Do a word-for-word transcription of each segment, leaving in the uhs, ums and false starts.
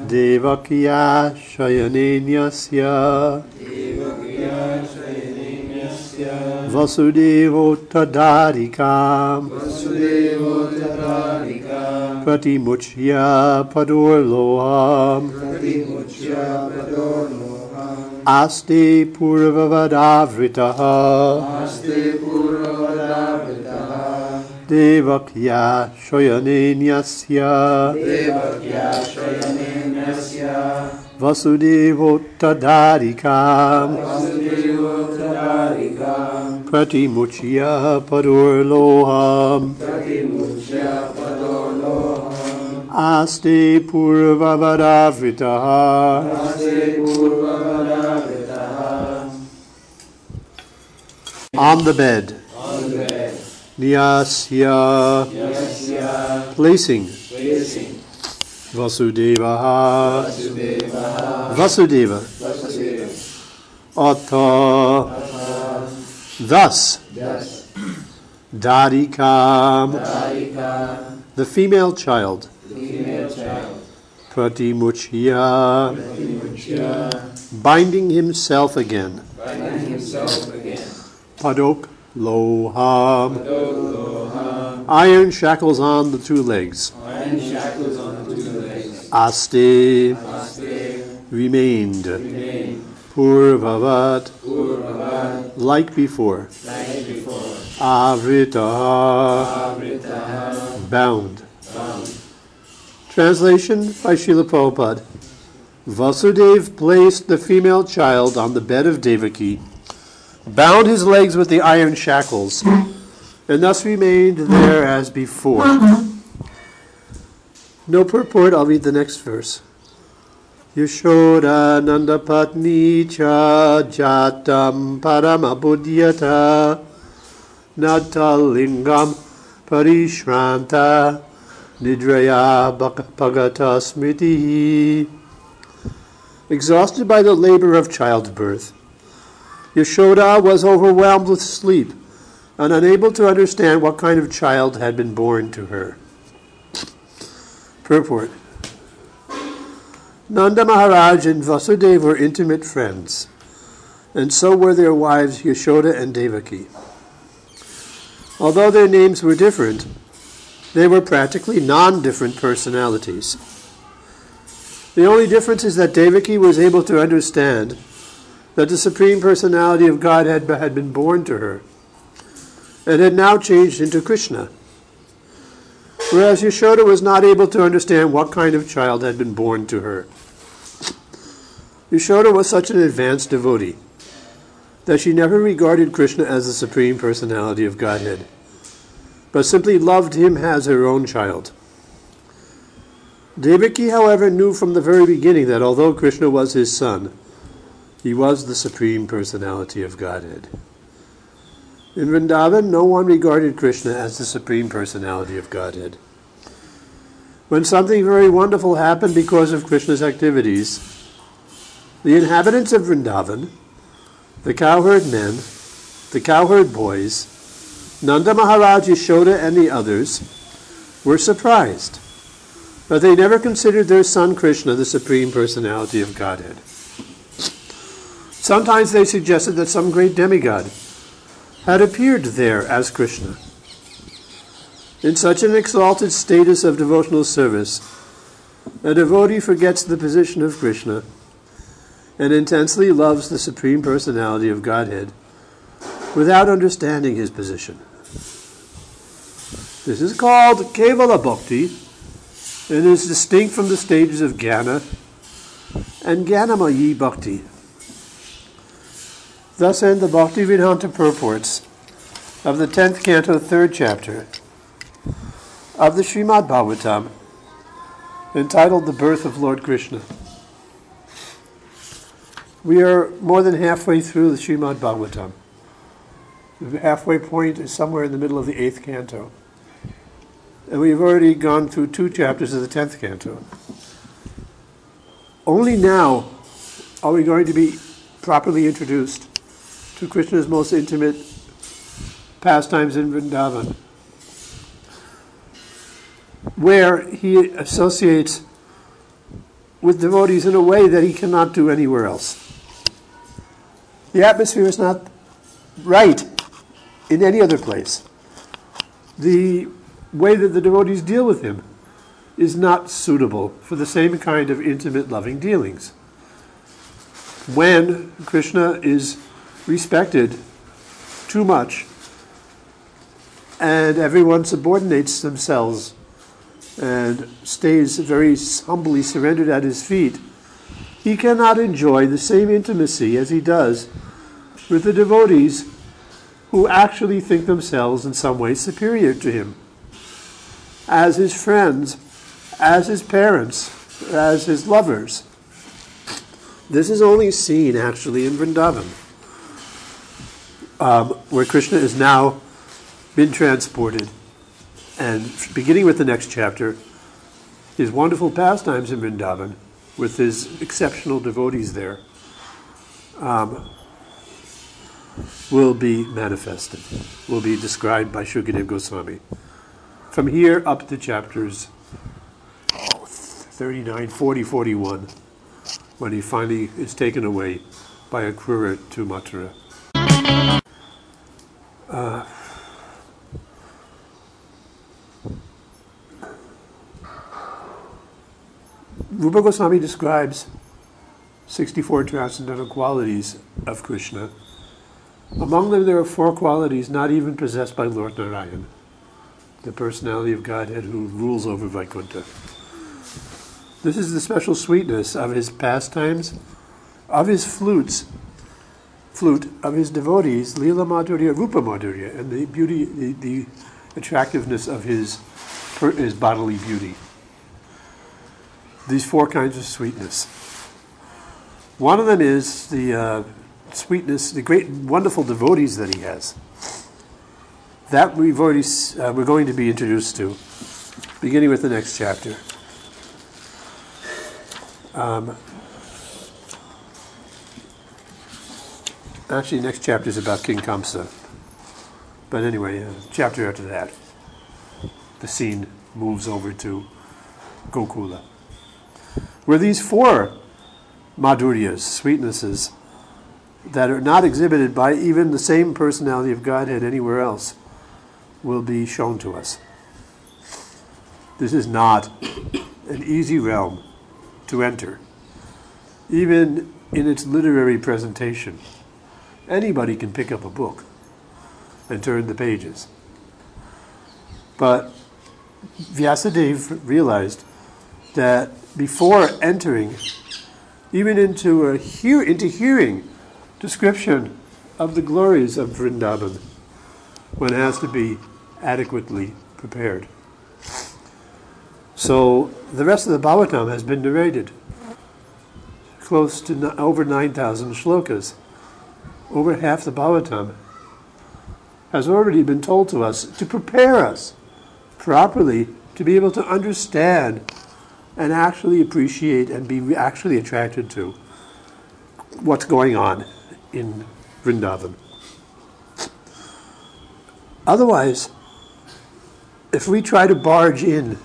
Devakya Shayanenasya Vasudevo Tadarikam Pratimuchya Padorloham Aste Purvavadavritaha Devakya Shayanenasya Vasudevo Tadarikam Pratimuchya Padorloham Aste Purvavadavritaha On the bed. Nyasya, placing, Vasudeva, Vasudeva, Atha, thus, Darikam, the female child, Pratimuchya, binding himself again, Padok Loham, iron shackles on the two legs. Aste, remained. Purvavat, like before. Avrita, bound. Translation by Srila Prabhupada. Vasudev placed the female child on the bed of Devaki, bound his legs with the iron shackles, and thus remained there as before. No purport, I'll read the next verse. Yashoda Nanda Patni Cha Jatam Paramabuddhyata Natalingam Parishranta Nidraya Bhagata Smriti. Exhausted by the labor of childbirth, Yashoda was overwhelmed with sleep and unable to understand what kind of child had been born to her. Purport. Nanda Maharaj and Vasudeva were intimate friends, and so were their wives Yashoda and Devaki. Although their names were different, they were practically non-different personalities. The only difference is that Devaki was able to understand that the Supreme Personality of Godhead had been born to her and had now changed into Krishna, whereas Yashoda was not able to understand what kind of child had been born to her. Yashoda was such an advanced devotee that she never regarded Krishna as the Supreme Personality of Godhead, but simply loved him as her own child. Devaki, however, knew from the very beginning that although Krishna was his son, he was the Supreme Personality of Godhead. In Vrindavan, no one regarded Krishna as the Supreme Personality of Godhead. When something very wonderful happened because of Krishna's activities, the inhabitants of Vrindavan, the cowherd men, the cowherd boys, Nanda Maharaj, Yashoda, and the others were surprised, but they never considered their son Krishna the Supreme Personality of Godhead. Sometimes they suggested that some great demigod had appeared there as Krishna. In such an exalted status of devotional service, a devotee forgets the position of Krishna and intensely loves the Supreme Personality of Godhead without understanding his position. This is called Kevala Bhakti and is distinct from the stages of Jnana and Jnanamayi Bhakti. Thus end the Bhaktivedanta purports of the tenth canto, third chapter of the Srimad Bhagavatam, entitled The Birth of Lord Krishna. We are more than halfway through the Srimad Bhagavatam. The halfway point is somewhere in the middle of the eighth canto. And we've already gone through two chapters of the tenth canto. Only now are we going to be properly introduced to Krishna's most intimate pastimes in Vrindavan, where he associates with devotees in a way that he cannot do anywhere else. The atmosphere is not right in any other place. The way that the devotees deal with him is not suitable for the same kind of intimate, loving dealings. When Krishna is respected too much and everyone subordinates themselves and stays very humbly surrendered at his feet, he cannot enjoy the same intimacy as he does with the devotees who actually think themselves in some way superior to him, as his friends, as his parents, as his lovers. This is only seen actually in Vrindavan, um, where Krishna has now been transported. And beginning with the next chapter, his wonderful pastimes in Vrindavan, with his exceptional devotees there, um, will be manifested, will be described by Shukadeva Goswami. From here up to chapters oh, thirty-nine, forty, forty-one, when he finally is taken away by Akrura to Mathura. Uh, Rupa Goswami describes sixty-four transcendental qualities of Krishna. Among them there are four qualities not even possessed by Lord Narayan, the personality of Godhead who rules over Vaikuntha. This is the special sweetness of his pastimes, of his flutes, flute, of his devotees, Lila Madhurya, Rupa Madhurya, and the beauty, the, the attractiveness of his, his bodily beauty. These four kinds of sweetness. One of them is the uh, sweetness, the great, wonderful devotees that he has. That we've already, uh, we're going to be introduced to, beginning with the next chapter. Um, actually, next chapter is about King Kamsa. But anyway, uh, chapter after that, the scene moves over to Gokula, where these four madhuryas, sweetnesses, that are not exhibited by even the same personality of Godhead anywhere else, will be shown to us. This is not an easy realm to enter, even in its literary presentation. Anybody can pick up a book and turn the pages. But Vyasadeva realized that before entering even into a hear, into hearing description of the glories of Vrindavan, one has to be adequately prepared. So the rest of the Bhagavatam has been narrated, close to no, over nine thousand shlokas. Over half the Bhagavatam has already been told to us to prepare us properly to be able to understand and actually appreciate and be actually attracted to what's going on in Vrindavan. Otherwise, if we try to barge in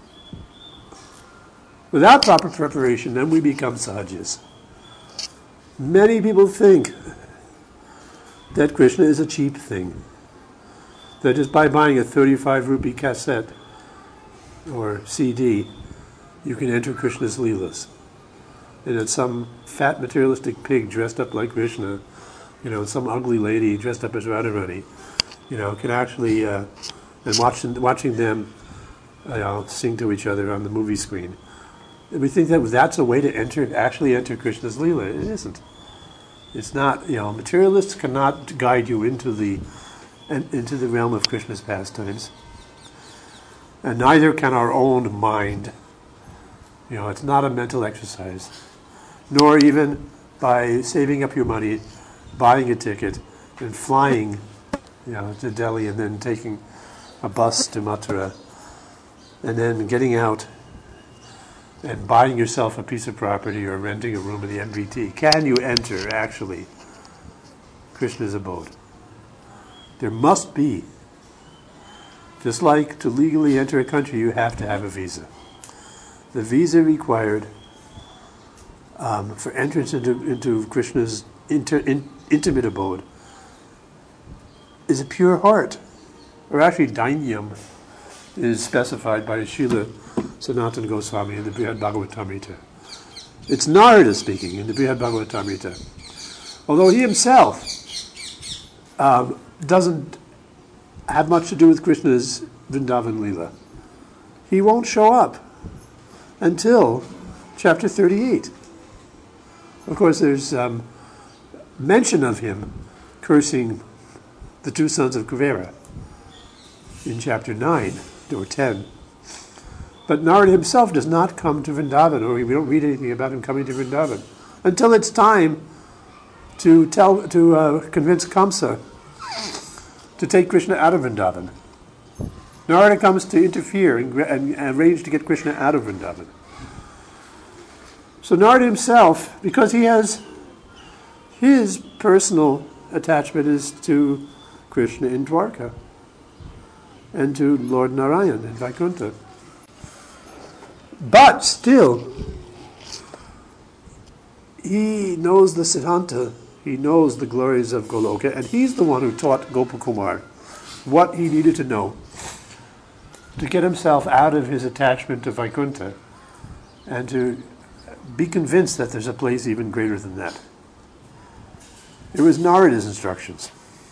without proper preparation, then we become sahajas. Many people think that Krishna is a cheap thing, that just by buying a thirty-five rupee cassette or C D, you can enter Krishna's Leelas. And that some fat materialistic pig dressed up like Krishna, you know, some ugly lady dressed up as Radharani, you know, can actually, uh, and watching, watching them you know, sing to each other on the movie screen. And we think that that's a way to enter, actually enter Krishna's Leela. It isn't. It's not, you know, materialists cannot guide you into the, into the realm of Krishna's pastimes. And neither can our own mind. You know, it's not a mental exercise. Nor even by saving up your money, buying a ticket, and flying, you know, to Delhi and then taking a bus to Mathura, and then getting out and buying yourself a piece of property or renting a room in the M V T. Can you enter, actually, Krishna's abode? There must be. Just like to legally enter a country, you have to have a visa. The visa required um, for entrance into, into Krishna's inter, in, intimate abode is a pure heart. Or actually, dainyam is specified by Srila Sanatana Goswami in the Brihad Bhagavatamrita. It's Narada speaking in the Brihad Bhagavatamrita. Although he himself um, doesn't have much to do with Krishna's Vrindavan Leela, he won't show up until chapter thirty-eight. Of course, there's um, mention of him cursing the two sons of Kuvera in chapter nine or ten. But Narada himself does not come to Vrindavan, or we don't read anything about him coming to Vrindavan, until it's time to tell to uh, convince Kamsa to take Krishna out of Vrindavan. Narada comes to interfere and, and, and arrange to get Krishna out of Vrindavan. So Narada himself, because he has his personal attachment is to Krishna in Dwarka and to Lord Narayan in Vaikuntha. But still, he knows the Siddhanta, he knows the glories of Goloka, and he's the one who taught Gopakumar what he needed to know to get himself out of his attachment to Vaikuntha and to be convinced that there's a place even greater than that. It was Narada's instructions.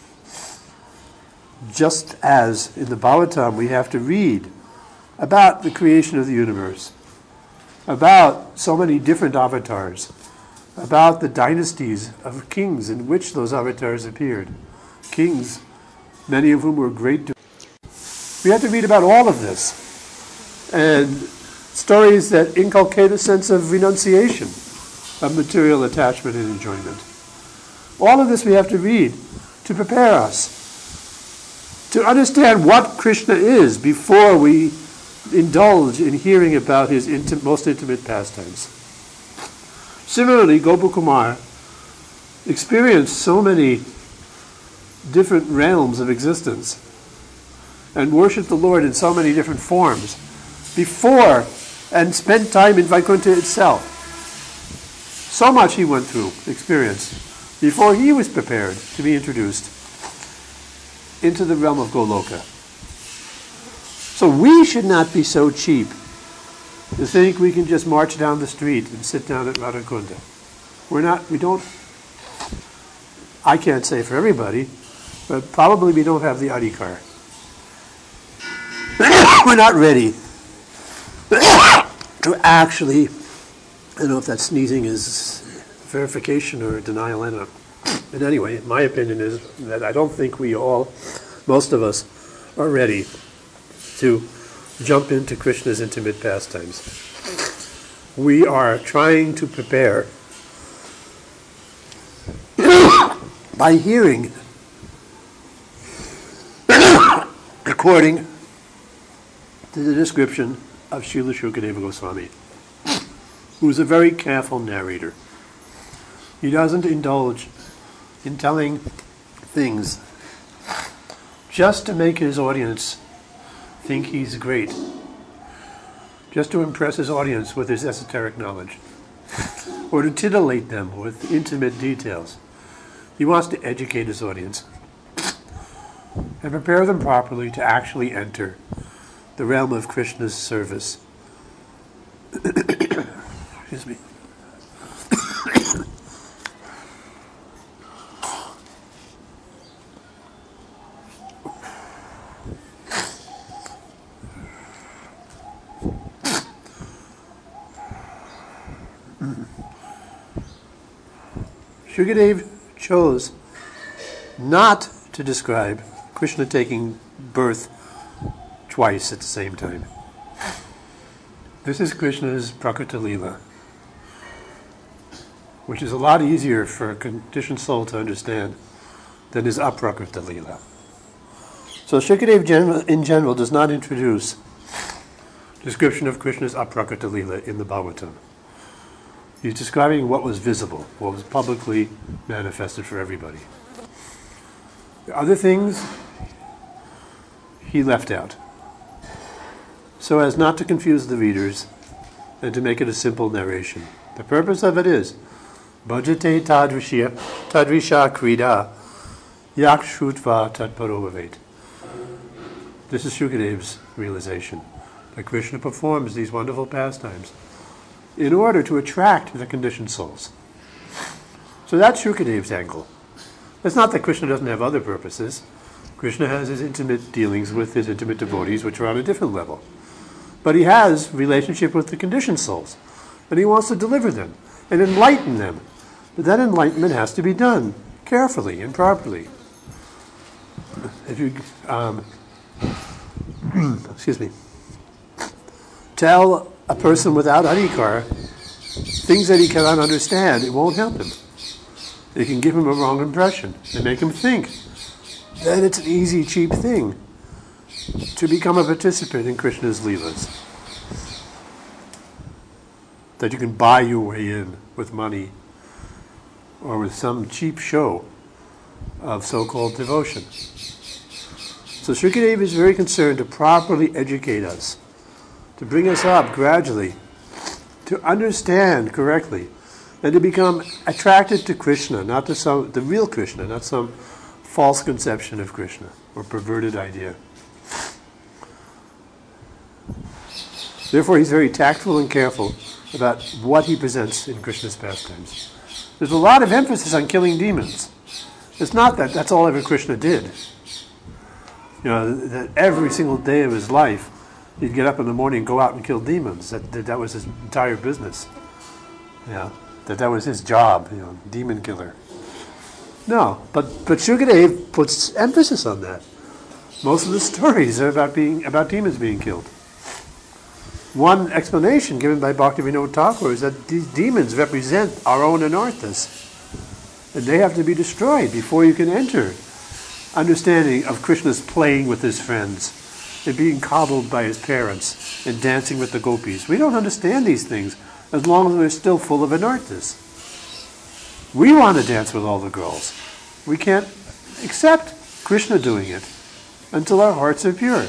Just as in the Bhagavatam we have to read about the creation of the universe, about so many different avatars, about the dynasties of kings in which those avatars appeared. Kings, many of whom were great. We have to read about all of this. And stories that inculcate a sense of renunciation of material attachment and enjoyment. All of this we have to read to prepare us to understand what Krishna is before we indulge in hearing about his inti- most intimate pastimes. Similarly, Gopakumar experienced so many different realms of existence and worshipped the Lord in so many different forms before and spent time in Vaikuntha itself. So much he went through, experienced, before he was prepared to be introduced into the realm of Goloka. So we should not be so cheap to think we can just march down the street and sit down at Radhakunda. We're not, we don't, I can't say for everybody, but probably we don't have the adhikar. We're not ready to actually, I don't know if that sneezing is verification or denial, I don't know. But anyway, my opinion is that I don't think we all, most of us, are ready to jump into Krishna's intimate pastimes. We are trying to prepare by hearing according to the description of Srila Shukadeva Goswami, who is a very careful narrator. He doesn't indulge in telling things just to make his audience think he's great, just to impress his audience with his esoteric knowledge, or to titillate them with intimate details. He wants to educate his audience and prepare them properly to actually enter the realm of Krishna's service. Excuse me. Shukadeva chose not to describe Krishna taking birth twice at the same time. This is Krishna's Prakriti Leela, which is a lot easier for a conditioned soul to understand than his Aprakriti Leela. So Shukadeva in general does not introduce description of Krishna's Aprakriti Leela in the Bhagavatam. He's describing what was visible, what was publicly manifested for everybody. The other things he left out, so as not to confuse the readers and to make it a simple narration. The purpose of it is bhajate tadrishya tadrisha krida yakshutva tatparobhavet. This is Shukadev's realization, that Krishna performs these wonderful pastimes in order to attract the conditioned souls. So that's Shukadev's angle. It's not that Krishna doesn't have other purposes. Krishna has his intimate dealings with his intimate devotees, which are on a different level. But he has relationship with the conditioned souls, and he wants to deliver them and enlighten them. But that enlightenment has to be done carefully and properly. If you, um, excuse me, tell a person without adhikar things that he cannot understand, it won't help him. It can give him a wrong impression and make him think that it's an easy, cheap thing to become a participant in Krishna's Leelas. That you can buy your way in with money or with some cheap show of so-called devotion. So Shukadeva is very concerned to properly educate us, to bring us up gradually, to understand correctly, and to become attracted to Krishna, not to some the real Krishna, not some false conception of Krishna or perverted idea. Therefore, he's very tactful and careful about what he presents in Krishna's pastimes. There's a lot of emphasis on killing demons. It's not that that's all ever Krishna did. You know, that every single day of his life, he'd get up in the morning and go out and kill demons. That that, that was his entire business. Yeah, that that was his job. You know, demon killer. No, but but Shukadeva puts emphasis on that. Most of the stories are about being about demons being killed. One explanation given by Bhaktivinoda Thakur is that these demons represent our own anarthas, and they have to be destroyed before you can enter understanding of Krishna's playing with his friends and being coddled by his parents and dancing with the gopis. We don't understand these things as long as we're still full of anarthas. We want to dance with all the girls. We can't accept Krishna doing it until our hearts are pure.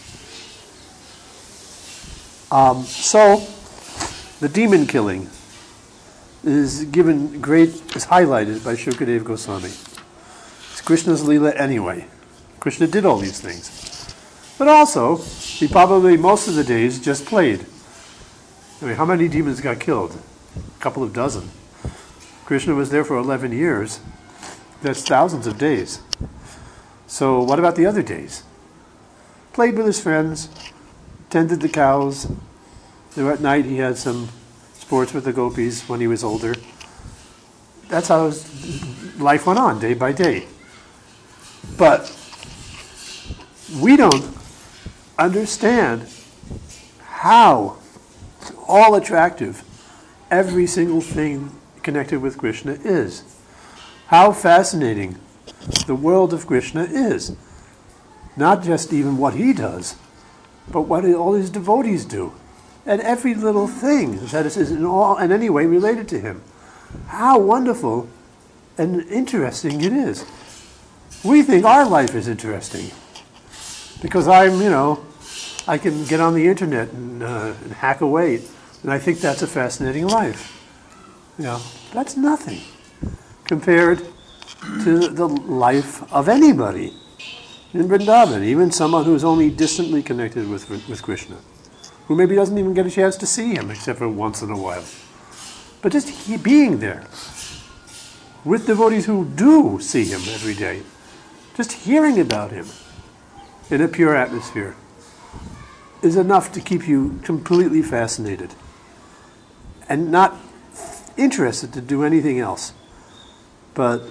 Um, so, the demon killing is given great, is highlighted by Shukadeva Goswami. It's Krishna's Leela anyway. Krishna did all these things. But also, he probably most of the days just played. I mean, how many demons got killed? A couple of dozen. Krishna was there for eleven years. That's thousands of days. So what about the other days? Played with his friends, tended the cows. There at night he had some sports with the gopis when he was older. That's how his life went on, day by day. But we don't understand how all attractive every single thing connected with Krishna is. How fascinating the world of Krishna is. Not just even what he does, but what all his devotees do. And every little thing that is in, all, in any way related to him. How wonderful and interesting it is. We think our life is interesting. Because I'm, you know, I can get on the internet and, uh, and hack away. And I think that's a fascinating life. You know, that's nothing compared to the life of anybody in Vrindavan, even someone who's only distantly connected with with Krishna, who maybe doesn't even get a chance to see him except for once in a while. But just he being there with devotees who do see him every day, just hearing about him in a pure atmosphere is enough to keep you completely fascinated and not interested to do anything else but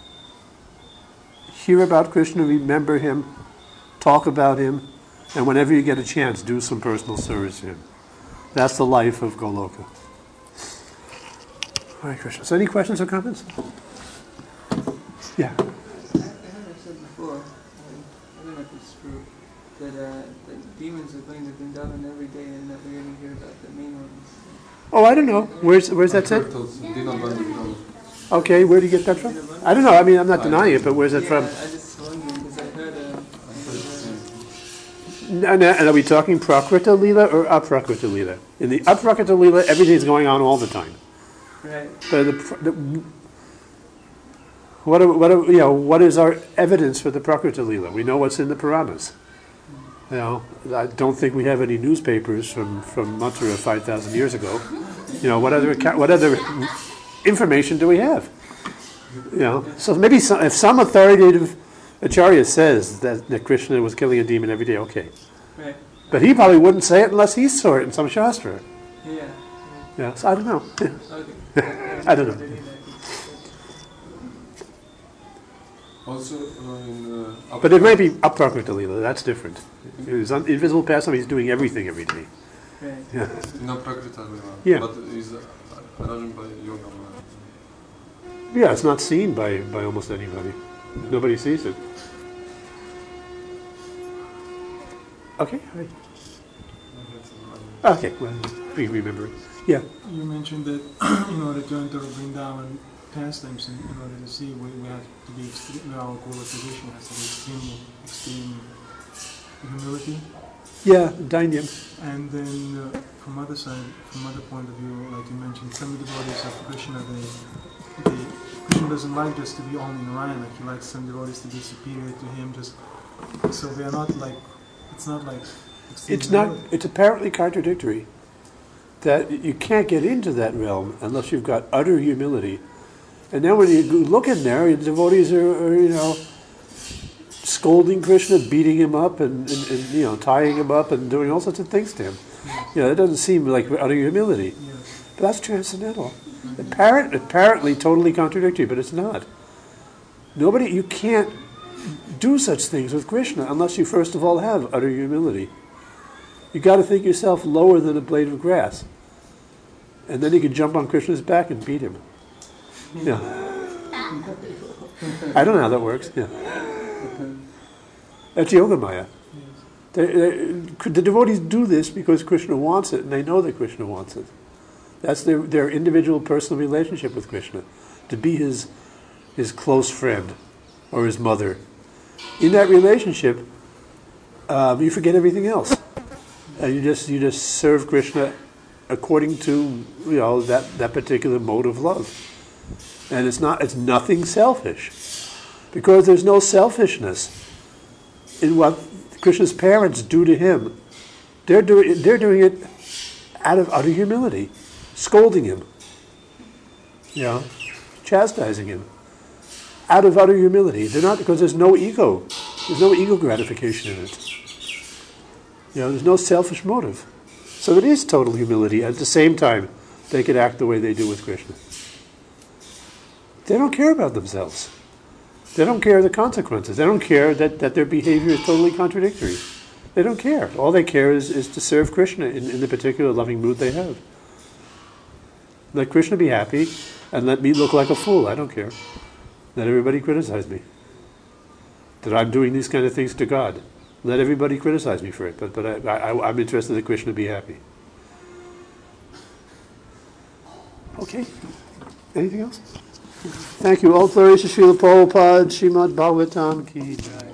hear about Krishna, remember him, talk about him, and whenever you get a chance, do some personal service to him. That's the life of Goloka. Hare Krishna. So any questions or comments? Yeah. I, I heard I said before, I don't know if it's true, that uh, the demons are going to Vrindavan every day and that we're going to hear about the main ones. Oh, I don't know. Where's where's that said? Okay, where do you get that from? I don't know. I mean, I'm not denying it, but where's that yeah, from? I just wondering because I heard. Uh, And, and are we talking Prakrita Lila or Aprakrita Lila? In the Aprakrita Lila, everything's going on all the time. Right. But the, the, what, are, what, are, you know, what is our evidence for the Prakrita Lila? We know what's in the Puranas. You know, I don't think we have any newspapers from, from Mathura five thousand years ago. You know, what other what other information do we have? You know, so maybe some, if some authoritative Acharya says that, that Krishna was killing a demon every day, okay. Right. But he probably wouldn't say it unless he saw it in some shastra. Yeah. Yeah. Yeah, so I don't know. Okay. I don't know. Also, uh, in uh, But it might be Aprakrita Lila, that's different. His un- invisible pastime, he's doing everything every day. Right. Yeah. in Aprakrita Lila, Yeah. but is uh, arranged by yoga. Yeah, it's not seen by, by almost anybody. Nobody sees it. Okay, right. Okay, well, we remember it. Yeah. You mentioned that in order to enter Vrindavan pastimes, in, in order to see, we, we have to be extreme, our Guru tradition has to be extreme, extreme humility. Yeah, Dainyam. And then uh, from other side, from other point of view, like you mentioned, some of the devotees of Krishna, they, they, Krishna doesn't like just to be only Narayan, like he likes some devotees to be superior to him, just so they are not like, it's not like extreme It's not, humility. it's apparently contradictory. That you can't get into that realm unless you've got utter humility. And then when you look in there, the devotees are, are you know, scolding Krishna, beating him up, and, and, and you know, tying him up, and doing all sorts of things to him. Yes. You know, that doesn't seem like utter humility. Yes. But that's transcendental. Apparent, apparently totally contradictory, but it's not. Nobody, you can't do such things with Krishna unless you first of all have utter humility. You got to think yourself lower than a blade of grass. And then you can jump on Krishna's back and beat him. Yeah. I don't know how that works. Yeah. That's Yoga Maya. They, they, the devotees do this because Krishna wants it, and they know that Krishna wants it. That's their, their individual personal relationship with Krishna, to be his, his close friend or his mother. In that relationship, um, you forget everything else. And you just you just serve Krishna according to you know that, that particular mode of love. And it's not it's nothing selfish. Because there's no selfishness in what Krishna's parents do to him. They're doing they're doing it out of utter humility, scolding him, you know, chastising him. Out of utter humility. They're not because there's no ego. There's no ego gratification in it. You know, there's no selfish motive. So it is total humility. At the same time, they could act the way they do with Krishna. They don't care about themselves. They don't care the consequences. They don't care that, that their behavior is totally contradictory. They don't care. All they care is, is to serve Krishna in, in the particular loving mood they have. Let Krishna be happy, and let me look like a fool. I don't care. Let everybody criticize me. That I'm doing these kind of things to God. Let everybody criticize me for it, but but I, I, I'm interested that Krishna be happy. Okay. Anything else? Thank you. All glories to Srila Prabhupada, Srimad Bhagavatam ki jai.